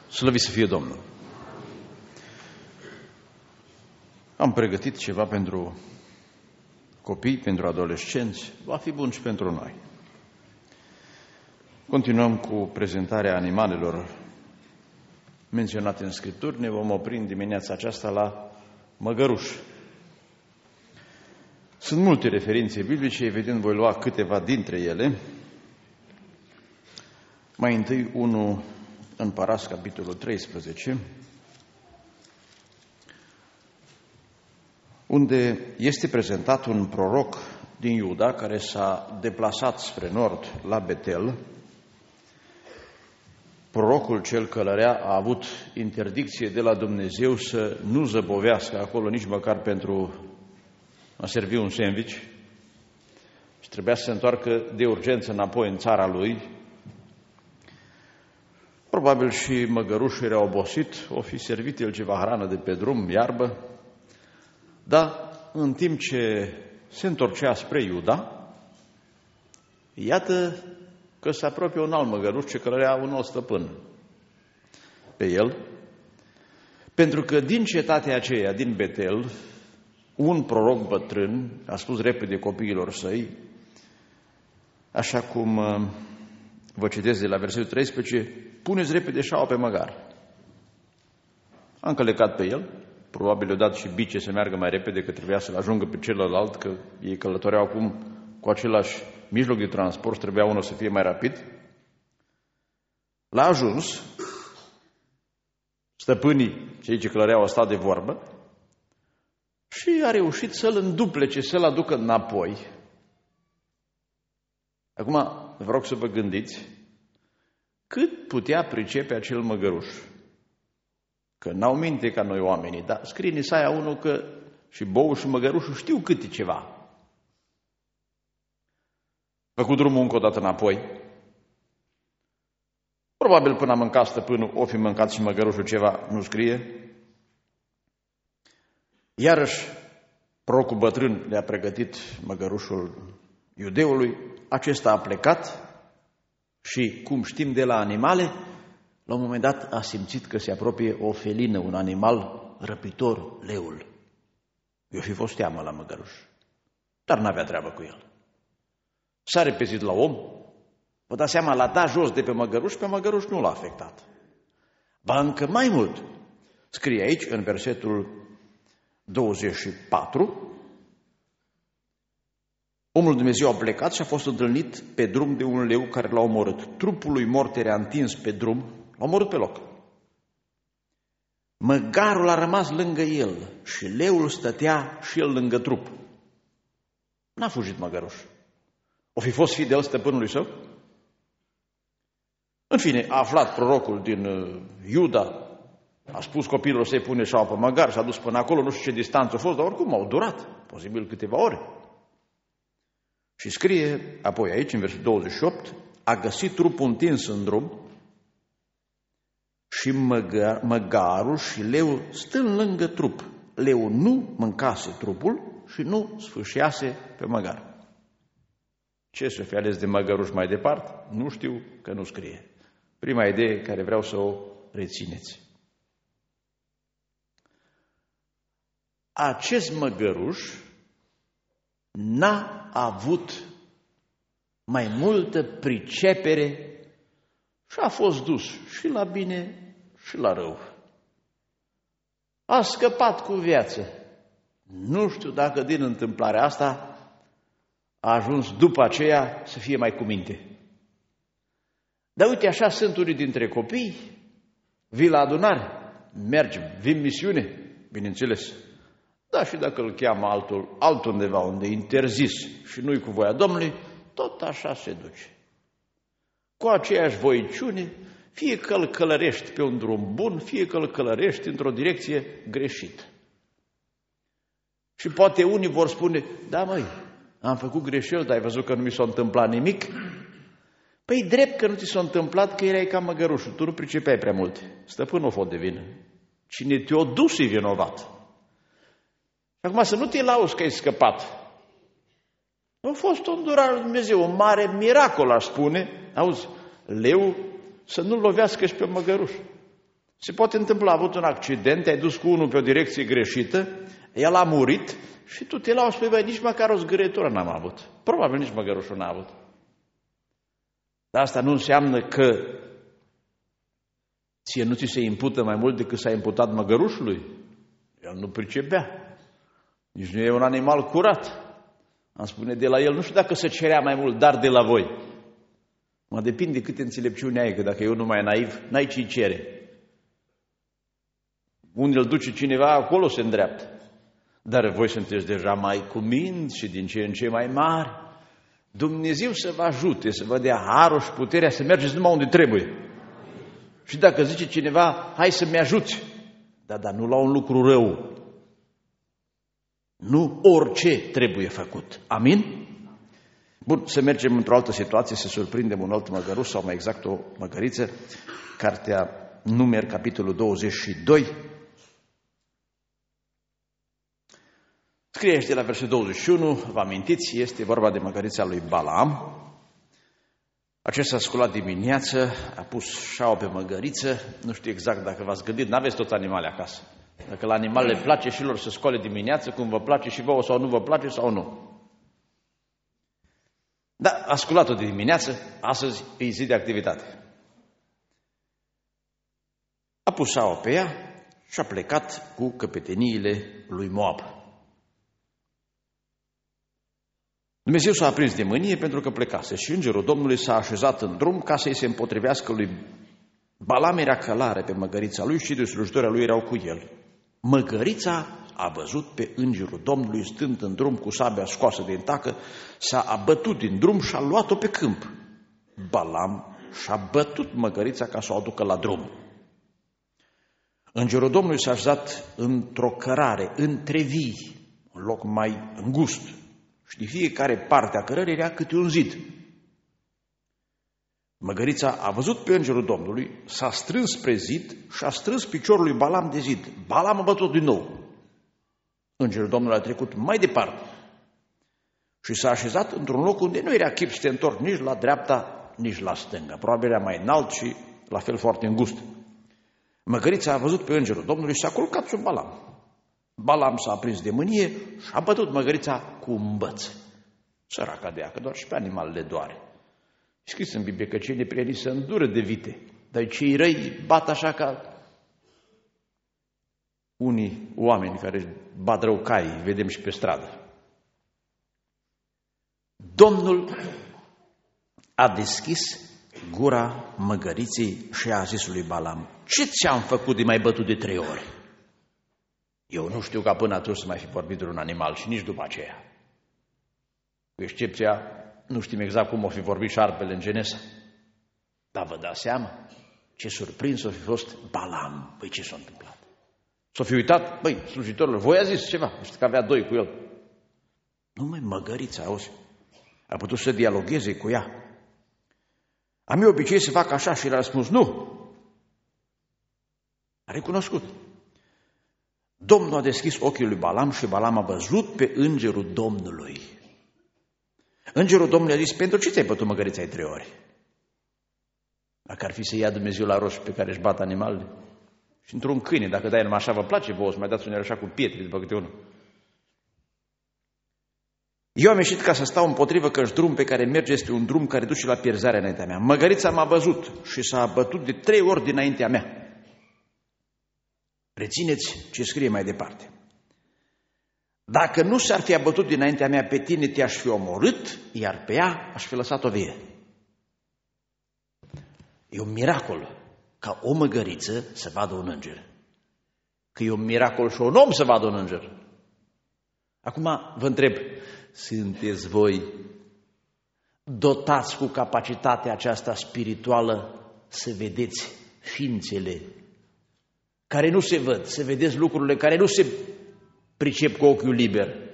Slăvit să fie Domnul! Am pregătit ceva pentru copii, pentru adolescenți, va fi bun și pentru noi. Continuăm cu prezentarea animalelor menționate în Scripturi. Ne vom opri în dimineața aceasta la măgăruș. Sunt multe referințe biblice, evident voi lua câteva dintre ele. Mai întâi unul în Parasch, capitolul 13, unde este prezentat un proroc din Iuda care s-a deplasat spre nord la Betel. Prorocul cel călărea a avut interdicție de la Dumnezeu să nu zăbovească acolo nici măcar pentru a servi un sandwich și trebuia să se întoarcă de urgență înapoi în țara lui. Probabil și măgărușul era obosit, o fi servit el ceva hrană de pe drum, iarbă, dar în timp ce se întorcea spre Iuda, iată că se apropie un alt măgăruș ce călărea un alt stăpân pe el, pentru că din cetatea aceea, din Betel, un proroc bătrân a spus repede copiilor săi, așa cum vă citesc de la versetul 13, puneți repede șaua pe măgar. A încălecat pe el, probabil i-a dat și bice să meargă mai repede, că trebuia să-l ajungă pe celălalt, că ei călătoreau acum cu același mijloc de transport, trebuia unul să fie mai rapid. L-a ajuns, stăpânii, cei ce călăreau, au stat de vorbă și a reușit să-l înduplece, să-l aducă înapoi. Acum, vă rog să vă gândiți cât putea pricepe acel măgăruș. Că n-au minte ca noi oamenii, dar scrie în Isaia 1 că și boul și măgărușul știu câte ceva. Făcut drumul încă o dată înapoi. Probabil până a mâncat stăpânul, o fi mâncat și măgărușul ceva, nu scrie. Iarăși, prorocul bătrân le-a pregătit măgărușul iudeului, acesta a plecat și, cum știm de la animale, la un moment dat a simțit că se apropie o felină, un animal răpitor, leul. I-o fi fost teamă la măgăruș, dar n-avea treabă cu el. S-a repezit la om, vă dați seama, l-a dat jos de pe măgăruș nu l-a afectat. Ba încă mai mult, scrie aici, în versetul 24, omul Dumnezeu a plecat și a fost întâlnit pe drum de un leu care l-a omorât. Trupul lui mort era întins pe drum, l-a omorât pe loc. Măgarul a rămas lângă el și leul stătea și el lângă trup. N-a fugit măgăruș. O fi fost fidel stăpânului său? În fine, a aflat prorocul din Iuda, a spus copilul să-i pune șaua pe măgar, s-a dus până acolo, nu știu ce distanță a fost, dar oricum au durat, posibil câteva ore. Și scrie apoi aici, în versetul 28, a găsit trupul întins în drum și măgarul și leul stând lângă trup. Leul nu mâncase trupul și nu sfâșiase pe măgar. Ce să fi ales de măgăruș mai departe? Nu știu, că nu scrie. Prima idee care vreau să o rețineți. Acest măgăruș n-a avut mai multă pricepere și a fost dus și la bine și la rău. A scăpat cu viață. Nu știu dacă din întâmplarea asta a ajuns după aceea să fie mai cu minte. Dar uite, așa sunt unii dintre copii, vii la adunare, mergem, vin misiune, bineînțeles. Da, și dacă îl cheamă altundeva unde e interzis și nu-i cu voia Domnului, tot așa se duce. Cu aceeași voiciune, fie că îl călărești pe un drum bun, fie că îl călărești într-o direcție greșită. Și poate unii vor spune, da măi, am făcut greșeli, dar ai văzut că nu mi s-a întâmplat nimic? Păi drept că nu ți s-a întâmplat, că erai ca măgărușul, tu nu pricepeai prea mult. Stăpânul a fost de vină. Cine te-a dus e vinovat. Acum să nu te lauzi că ai scăpat. A fost o îndurare lui Dumnezeu, un mare miracol, aș spune. Auzi, leu să nu lovească și pe măgăruș. Se poate întâmpla, a avut un accident, te-ai dus cu unul pe o direcție greșită, el a murit și tu te lauzi, spui, băi, nici măcar o zgârietură n-am avut. Probabil nici măgărușul n-a avut. Dar asta nu înseamnă că ție nu ți se impută mai mult decât s-a imputat măgărușului. El nu pricepea. Nici nu e un animal curat. Am spune de la el, nu știu dacă se cerea mai mult, dar de la voi. Mă depinde câte înțelepciune ai, că dacă eu nu mai naiv, n-ai ce-i cere. Unde îl duce cineva, acolo se îndreaptă. Dar voi sunteți deja mai cuminți și din ce în ce mai mari. Dumnezeu să vă ajute, să vă dea harul și puterea să mergeți numai unde trebuie. Și dacă zice cineva, hai să-mi ajuți, dar nu la un lucru rău. Nu orice trebuie făcut. Amin? Bun, să mergem într-o altă situație, să surprindem un alt măgăruș sau mai exact o măgăriță. Cartea Numeri, capitolul 22. Scrie de la versetul 21, vă amintiți, este vorba de măgărița lui Balaam. Acesta a sculat dimineață, a pus șaua pe măgăriță, nu știu exact dacă v-ați gândit, n-aveți toți animale acasă. Dacă la animal le place și lor să scoale dimineață, cum vă place și vouă sau nu vă place sau nu. Da, a sculat-o de dimineață, astăzi e zi de activitate. A pus șaua pe ea și a plecat cu căpeteniile lui Moab. Dumnezeu s-a aprins de mânie pentru că plecase și îngerul Domnului s-a așezat în drum ca să-i se împotrivească lui Balaam. Era călare pe măgărița lui și de slujitorii lui erau cu el. Măgărița a văzut pe îngerul Domnului stând în drum cu sabia scoasă din tacă, s-a abătut din drum și a luat-o pe câmp. Balaam și-a bătut măgărița ca să o aducă la drum. Îngerul Domnului s-a așezat într-o cărare, între vii, un loc mai îngust. Și de fiecare parte a cărării era câte un zid. Măgărița a văzut pe îngerul Domnului, s-a strâns spre zid și a strâns piciorul lui Balaam de zid. Balaam a bătut din nou. Îngerul Domnului a trecut mai departe și s-a așezat într-un loc unde nu era chip să te întorci nici la dreapta, nici la stânga. Probabil era mai înalt și la fel foarte îngust. Măgărița a văzut pe îngerul Domnului și s-a culcat sub Balaam. Balaam s-a aprins de mânie și a bătut măgărița cu un băț. Săraca de ea, că doar și pe animalele doare. Scris în Biblie că cei neprieteni se îndură de vite, dar cei răi bat așa ca unii oameni care bat rău cai, vedem și pe stradă. Domnul a deschis gura măgăriței și a zis lui Balaam, ce ți-am făcut de mai bătut de 3 ori? Eu nu știu ca până atunci să mai fi vorbit de un animal și nici după aceea. Cu excepția, nu știm exact cum o fi vorbit șarpele în Genesa. Dar vă dați seama ce surprins o fi fost Balaam. Păi ce s-a întâmplat? S-a fi uitat, băi, slujitorilor, voi a zis ceva, știți că avea 2 cu el. Numai măgărița, auzi, a putut să dialogheze cu ea. Am eu obicei să fac așa și el a răspuns, nu. A recunoscut. Domnul a deschis ochii lui Balaam și Balaam a văzut pe îngerul Domnului. Îngerul Domnului a zis, pentru ce ți-ai bătut măgărița 3 ori? Dacă ar fi să ia Dumnezeu la roși pe care își bat animalele. Și într-un câine, dacă dai numai așa vă place vouă, să mai dați unele așa cu pietre după câte unul. Eu am ieșit ca să stau împotrivă că drum pe care merge este un drum care duce la pierzare înaintea mea. Măgărița m-a văzut și s-a bătut de 3 ori dinaintea mea. Rețineți ce scrie mai departe. Dacă nu s-ar fi abătut dinaintea mea, pe tine te-aș fi omorât, iar pe ea aș fi lăsat-o vie. E un miracol ca o măgăriță să vadă un înger. Că e un miracol și un om să vadă un înger. Acum vă întreb, sunteți voi dotați cu capacitatea aceasta spirituală să vedeți ființele care nu se văd, să vedeți lucrurile care nu se pricep cu ochiul liber?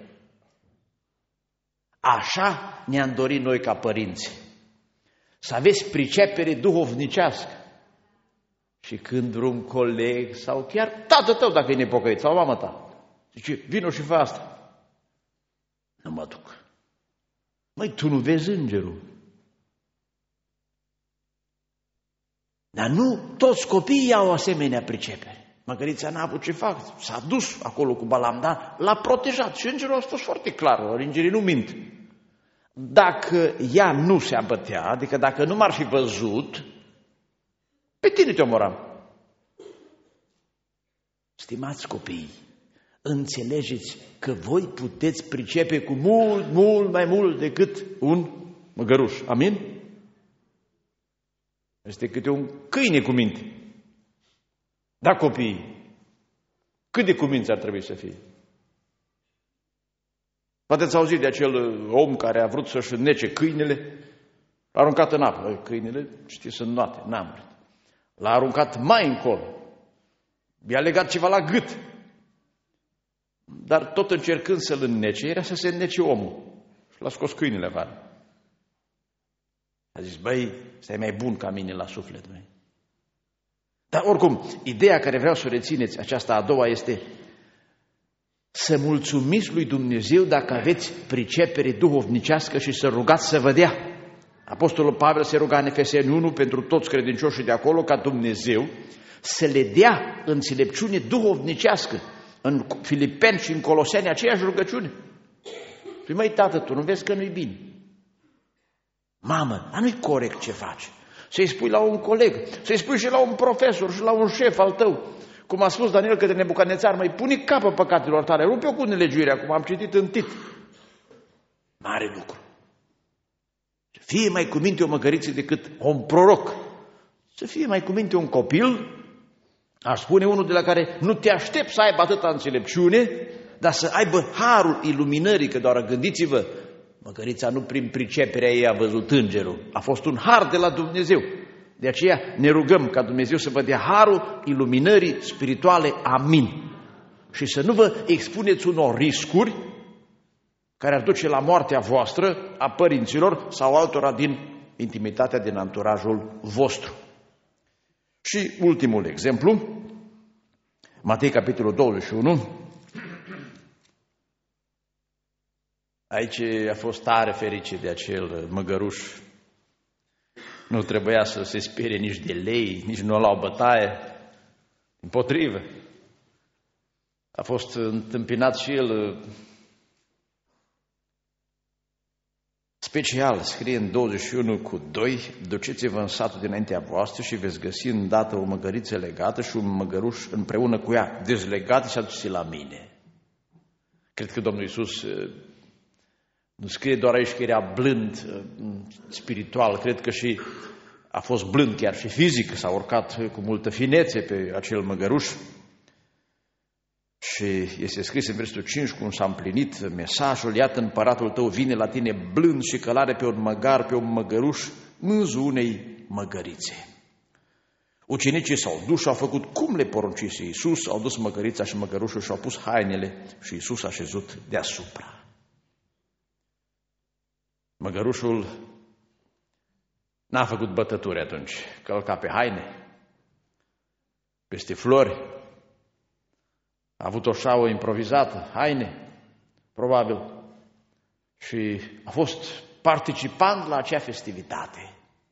Așa ne-am dorit noi ca părinți. Să aveți pricepere duhovnicească. Și când vreun coleg sau chiar tatăl tău, dacă e nepocăit, sau mama ta, zice, vino și fă asta. Nu mă duc. Măi, tu nu vezi îngerul. Dar nu toți copiii au asemenea pricepere. Măgărița n-a avut ce fac, s-a dus acolo cu Balam, dar l-a protejat și îngerul a spus foarte clar, îngerii nu mint. Dacă ea nu se abătea, adică dacă nu m-ar fi văzut, pe tine te omoram. Stimați copii, înțelegeți că voi puteți pricepe cu mult, mult mai mult decât un măgăruș. Amin? Este câte un câine cu minte. Da, copiii, cât de cuminți ar trebui să fie? Poate ați auzit de acel om care a vrut să-și înnece câinele, l-a aruncat în apă. Câinele, știți, sunt noate, n-a murit. L-a aruncat mai încolo. I-a legat ceva la gât. Dar tot încercând să-l înnece, era să se înnece omul. Și l-a scos câinele afară. A zis, băi, stai mai bun ca mine la suflet, băi. Dar oricum, ideea care vreau să o rețineți, aceasta a doua, este să mulțumiți lui Dumnezeu dacă aveți pricepere duhovnicească și să rugați să vă dea. Apostolul Pavel se ruga în Efeseni 1 pentru toți credincioșii de acolo ca Dumnezeu să le dea înțelepciune duhovnicească. În Filipeni și în Coloseni aceeași rugăciune. Păi măi, tată, tu nu vezi că nu-i bine? Mamă, dar nu-i corect ce faci. Să-i spui la un coleg, să-i spui și la un profesor și la un șef al tău. Cum a spus Daniel către Nebucadnețar, măi, pune capă păcatelor tale, rupe-o cu nelegiuirea, cum am citit în Tit. Mare lucru. Să fie mai cu minte o măgăriță decât un proroc. Să fie mai cu minte un copil, aș spune unul de la care nu te aștept să aibă atâta înțelepciune, dar să aibă harul iluminării, că doar gândiți-vă, măgărița nu prin priceperea ei a văzut îngerul, a fost un har de la Dumnezeu. De aceea ne rugăm ca Dumnezeu să vă dea harul iluminării spirituale. Amin. Și să nu vă expuneți unor riscuri care ar duce la moartea voastră, a părinților sau altora din intimitatea din anturajul vostru. Și ultimul exemplu, Matei capitolul 21. Aici a fost tare fericit de acel măgăruș. Nu trebuia să se sperie nici de lei, nici nu la o bătaie. Împotrivă. A fost întâmpinat și el special, scrie în 21:2, duceți-vă în satul dinaintea voastră și veți găsi îndată o măgăriță legată și un măgăruș împreună cu ea, dezlegată și aduceți la mine. Cred că Domnul Iisus nu scrie doar aici că era blând spiritual, cred că și a fost blând chiar și fizic, s-a urcat cu multă finețe pe acel măgăruș. Și este scris în versetul 5 cum s-a împlinit mesajul, iată împăratul tău vine la tine blând și călare pe un măgar, pe un măgăruș, mânzul unei măgărițe. Ucenicii s-au dus și au făcut cum le poruncise Iisus, au dus măgărița și măgărușul și au pus hainele și Iisus a șezut deasupra. Măgărușul n-a făcut bătături atunci, călca pe haine, peste flori, a avut o șaua improvizată, haine, probabil, și a fost participant la acea festivitate.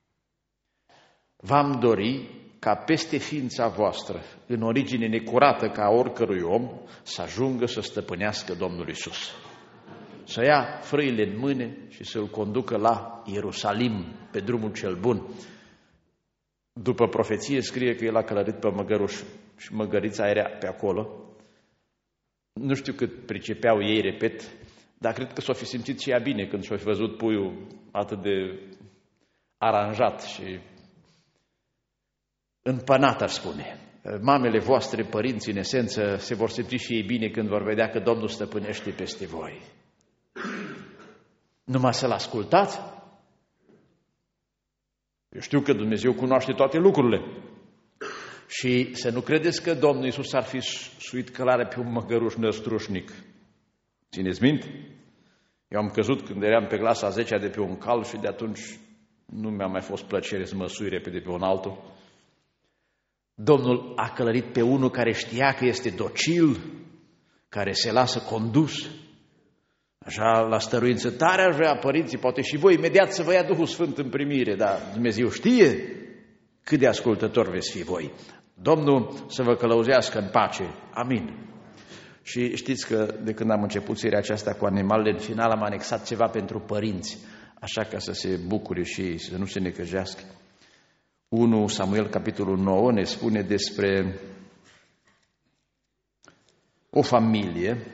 V-am dori ca peste ființa voastră, în origine necurată ca oricărui om, să ajungă să stăpânească Domnul Iisus. Să ia frâile în mâne și să-l conducă la Ierusalim, pe drumul cel bun. După profeție scrie că el a călărit pe măgăruș și măgărița era pe acolo. Nu știu cât pricepeau ei, repet, dar cred că s-o fi simțit și ea bine când și-o fi văzut puiul atât de aranjat și împănat, aș spune. Mamele voastre, părinții, în esență, se vor simți și ei bine când vor vedea că Domnul stăpânește peste voi. Numai să-L ascultați. Eu știu că Dumnezeu cunoaște toate lucrurile. Și să nu credeți că Domnul Iisus ar fi suit călare pe un măgăruș năstrușnic. Țineți minte? Eu am căzut când eram pe clasa 10-a de pe un cal și de atunci nu mi-a mai fost plăcere să mă sui repede pe un altul. Domnul a călărit pe unul care știa că este docil, care se lasă condus. Așa, la stăruință tare aș vrea, părinții, poate și voi, imediat să vă ia Duhul Sfânt în primire, dar Dumnezeu știe cât de ascultători veți fi voi. Domnul să vă călăuzească în pace. Amin. Și știți că de când am început seria aceasta cu animalele, în final am anexat ceva pentru părinți, așa ca să se bucure și ei, să nu se necăjească. 1 Samuel, capitolul 9, ne spune despre o familie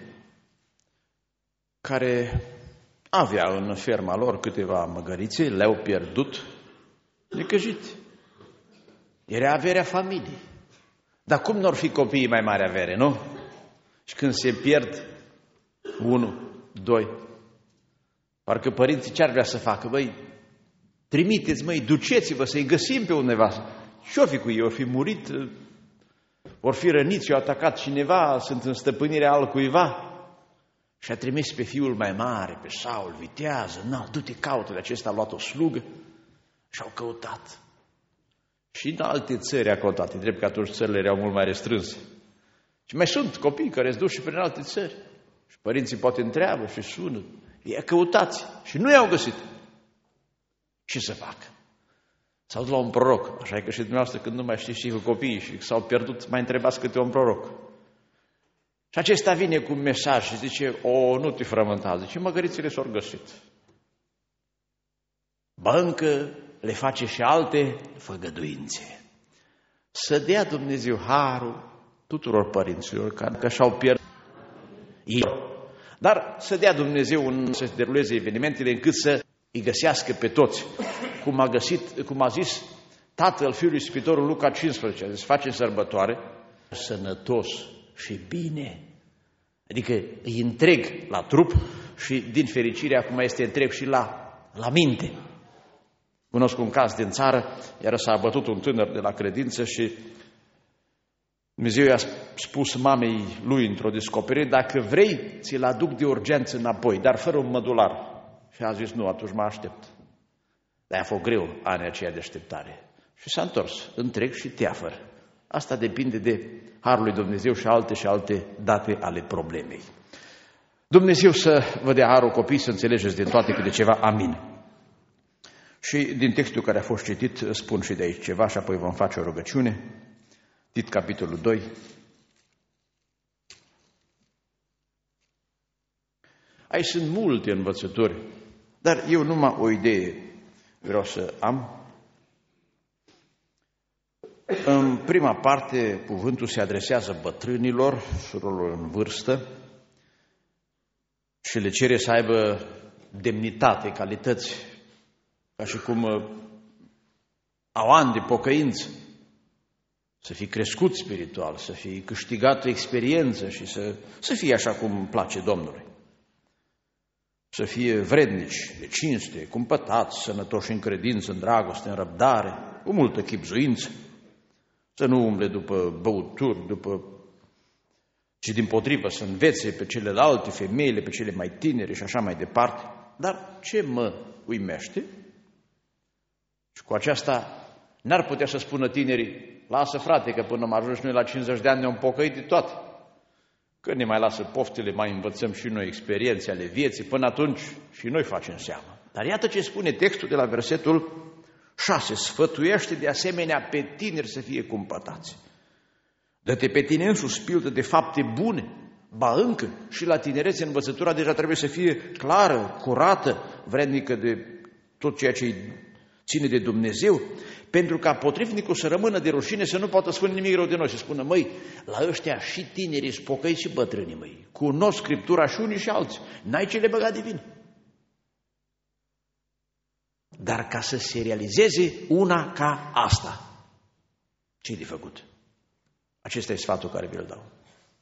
care avea în ferma lor câteva măgărițe, le-au pierdut necăjit. Era averea familiei. Dar cum n-or fi copiii mai mari avere, nu? Și când se pierd 1, 2, parcă părinții ce ar vrea să facă? Băi, trimiteți, măi, duceți-vă să-i găsim pe undeva. Ce-or fi cu ei? Or fi murit? Or fi răniți? I-au atacat cineva? Sunt în stăpânirea altcuiva? Și a trimis pe fiul mai mare, pe Saul, vitează, du-te, caută-le, acesta a luat o slugă și au căutat. Și în alte țări a căutat, e drept că atunci țările erau mult mai restrânse. Și mai sunt copii care se duc și prin alte țări. Și părinții poate întreabă și sună, i-a căutați și nu i-au găsit. Ce să facă? S-au dus la un proroc, așa e că și dumneavoastră când nu mai știți și cu copiii și s-au pierdut, mai întrebați câte un proroc. Și acesta vine cu un mesaj și zice, nu te frământa, zice, măgărițele s-au găsit. Ba încă le face și alte făgăduințe. Să dea Dumnezeu harul tuturor părinților care și-au pierdut. Dar să dea Dumnezeu să se deruleze evenimentele încât să îi găsească pe toți. Cum a zis Tatăl Fiului Ispitorul Luca 15, să facem sărbătoare, sănătos și bine. Adică îi întreg la trup și din fericire acum este întreg și la minte. Cunosc un caz din țară, iar s-a abătut un tânăr de la credință și Dumnezeu i-a spus mamei lui într-o descoperire, dacă vrei, ți-l aduc de urgență înapoi, dar fără un mădular. Și a zis, nu, atunci mă aștept. Dar a fost greu anii aceia de așteptare. Și s-a întors, întreg și teafăr. Asta depinde de harul lui Dumnezeu și alte date ale problemei. Dumnezeu să vă dea harul copii, să înțelegeți din toate câte ceva. Amin. Și din textul care a fost citit, spun și de aici ceva și apoi vom face o rugăciune. Tit, capitolul 2. Aici sunt multe învățători, dar eu numai o idee vreau să am. În prima parte, cuvântul se adresează bătrânilor, surorilor în vârstă și le cere să aibă demnitate, calități, ca și cum au ani de pocăință, să fii crescut spiritual, să fii câștigat o experiență și să fie așa cum place Domnului. Să fie vrednici de cinste, cumpătați, sănătoși în credință, în dragoste, în răbdare, cu multă chibzuință. Să nu umble după băuturi, ci dimpotrivă să învețe pe celelalte, femeile, pe cele mai tinere și așa mai departe. Dar ce mă uimește? Și cu aceasta n-ar putea să spună tinerii, lasă frate că până am ajuns noi la 50 de ani ne-am pocăit de toate. Că ne mai lasă poftele, mai învățăm și noi experiențe ale vieții, până atunci și noi facem seama. Dar iată ce spune textul de la versetul 6. Sfătuiește de asemenea pe tineri să fie cumpătați. Dă-te pe tine însuși pildă de fapte bune, ba încă și la tinerețe învățătura deja trebuie să fie clară, curată, vrednică de tot ceea ce ține de Dumnezeu, pentru ca potrivnicul să rămână de rușine, să nu poată spune nimic rău de noi, să spună, măi, la ăștia și tinerii spocăi și bătrânii, măi, cunosc Scriptura și unii și alții, n-ai ce le băga de vină. Dar ca să se realizeze una ca asta, ce-i de făcut? Acesta e sfatul care vi-l dau.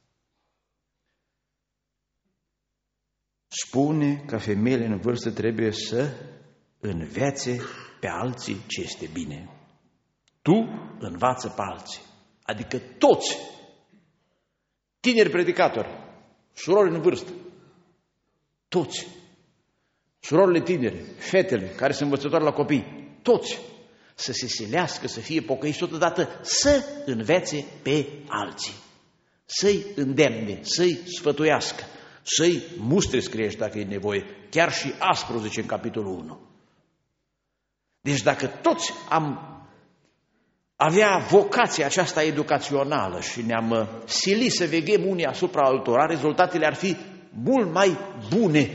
Spune că femeile în vârstă trebuie să învețe pe alții ce este bine. Tu învață pe alții, adică toți, tineri predicatori, surori în vârstă, toți, surorile tinere, fetele care sunt învățătoare la copii, toți, să se silească, să fie pocăiți totodată, să învețe pe alții, să-i îndemne, să-i sfătuiască, să-i mustre, scrie dacă e nevoie, chiar și aspru, zice în capitolul 1. Deci dacă toți am avea vocația aceasta educațională și ne-am silit să veghem unii asupra altora, rezultatele ar fi mult mai bune.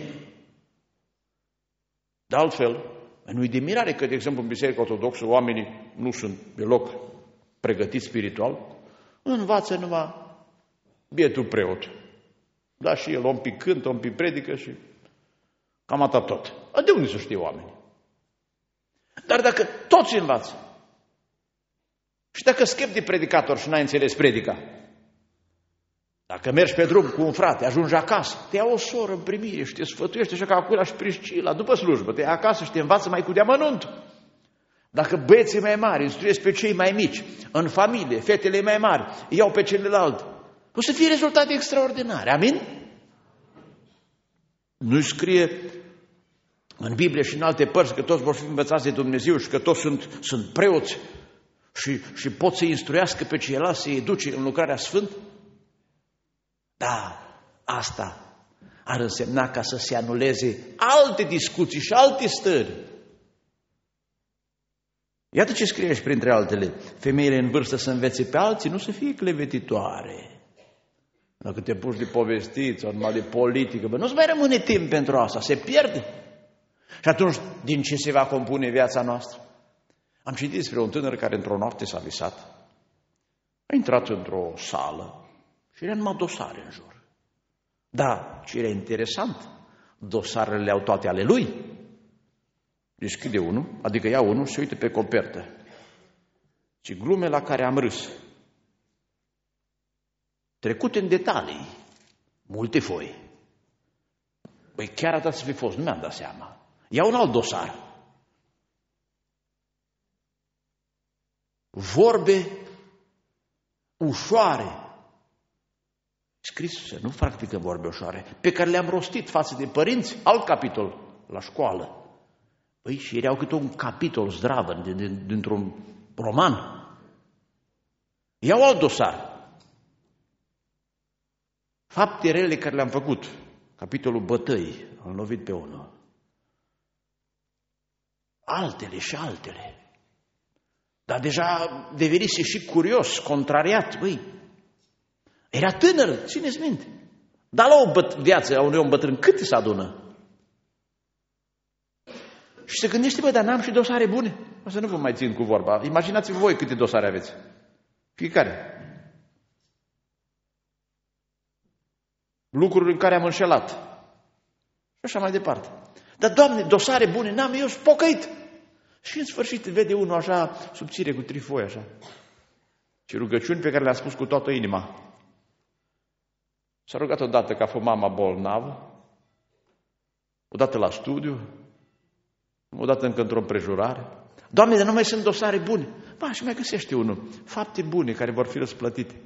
De altfel, nu-i de mirare că, de exemplu, în Biserica Ortodoxă oamenii nu sunt deloc pregătiți spiritual, învață numai bietul preot. Da, și el un pic cântă, un pic predică și cam atât tot. De unde să știe oamenii? Dar dacă toți învață și dacă schimbi de predicator și n-ai înțeles predica, dacă mergi pe drum cu un frate, ajungi acasă, te ia o soră în primire și te sfătuiește așa ca Aquila și Priscila, după slujbă, te ia acasă și te învață mai cu deamănuntul. Dacă băieții mai mari instruiesc pe cei mai mici, în familie, fetele mai mari, iau pe celălalt, o să fie rezultate extraordinare. Amin? Nu scrie în Biblie și în alte părți că toți vor fi învățați de Dumnezeu și că toți sunt preoți și pot să instruiască pe ceilalți, să-i educe în lucrarea sfântă? Da, asta ar însemna ca să se anuleze alte discuții și alte stări. Iată ce scrie aici printre altele: femeile în vârstă să învețe pe alții, nu să fie clevetitoare. Dacă te puși de povestit sau numai de politică, nu-ți mai rămâne timp pentru asta, se pierde. Și atunci, din ce se va compune viața noastră? Am citit despre un tânăr care într-o noapte s-a visat. A intrat într-o sală și era numai dosare în jur. Da, ce era interesant, dosarele au toate ale lui. Deschide unul, adică ia unul și se uită pe copertă. Și glume la care am râs. Trecute în detalii, multe foi. Păi chiar atât să fi fost, nu mi-am dat seama. Ia un alt dosar. Vorbe ușoare. Scris să nu practică vorbe ușoare, pe care le-am rostit față de părinți, alt capitol la școală. Păi și erau câte un capitol zdravă dintr-un roman. Iau alt dosar. Fapte rele care le-am făcut. Capitolul bătăi, am lovit pe unul. Altele și altele. Dar deja devenise și curios, contrariat. Băi, era tânăr, țineți minte. Dar la o viață a unui om bătrân, cât se adună? Și se gândește, bă, dar n-am și dosare bune. O să nu vă mai țin cu vorba. Imaginați-vă voi câte dosare aveți. Fiecare. Lucruri în care am înșelat. Și așa mai departe. Dar, Doamne, dosare bune n-am, eu sunt pocăit. Și în sfârșit vede unul așa, subțire, cu trifoi așa. Și rugăciuni pe care le-a spus cu toată inima. S-a rugat odată că a fost mama bolnavă, odată la studiu, odată încă într-o împrejurare. Doamne, dar nu mai sunt dosare bune. Ba, și mai găsește unul. Fapte bune care vor fi răsplătite.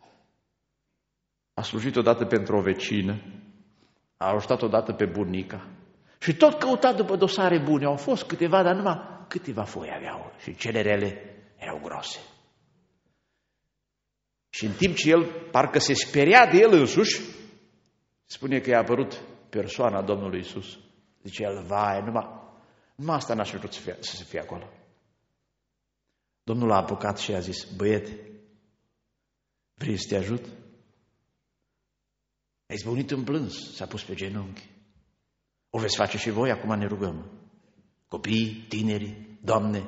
A slujit odată pentru o vecină, a ajutat odată pe bunica și tot căutat după dosare bune. Au fost câteva, dar numai câteva foi aveau și cele rele erau groase. Și în timp ce el parcă se speria de el însuși, spune că i-a apărut persoana Domnului Iisus. Zice el, vai, numai asta n-aș vrut să se fie acolo. Domnul a apucat și a zis, băiete, vrei să te ajut? A izbucnit în plâns, s-a pus pe genunchi. O veți face și voi, acum ne rugăm. Copiii, tinerii, Doamne,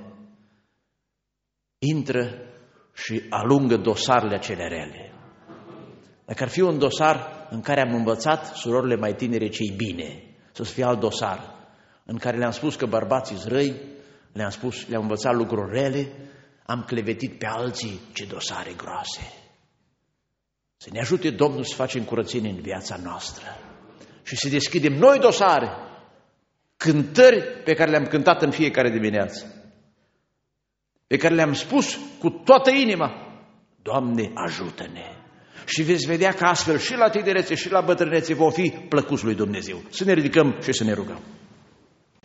intră și alungă dosarele acele rele. Dacă ar fi un dosar în care am învățat surorile mai tinere ce-i bine, să fie alt dosar, în care le-am spus că bărbații-s răi, le-am învățat lucruri rele, am clevetit pe alții, ce dosare groase. Să ne ajute Domnul să facem curățenie în viața noastră și să deschidem noi dosare, cântări pe care le-am cântat în fiecare dimineață, pe care le-am spus cu toată inima, Doamne, ajută-ne! Și veți vedea că astfel și la tinerețe și la bătrânețe vom fi plăcuți lui Dumnezeu. Să ne ridicăm și să ne rugăm.